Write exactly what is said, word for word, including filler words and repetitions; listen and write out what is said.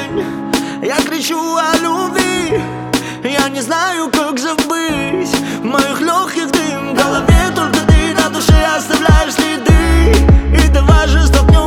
день я кричу о любви. Я не знаю, как забыть. В моих легких дым, в голове только ты, на душе оставляешь следы. И давай же столкнем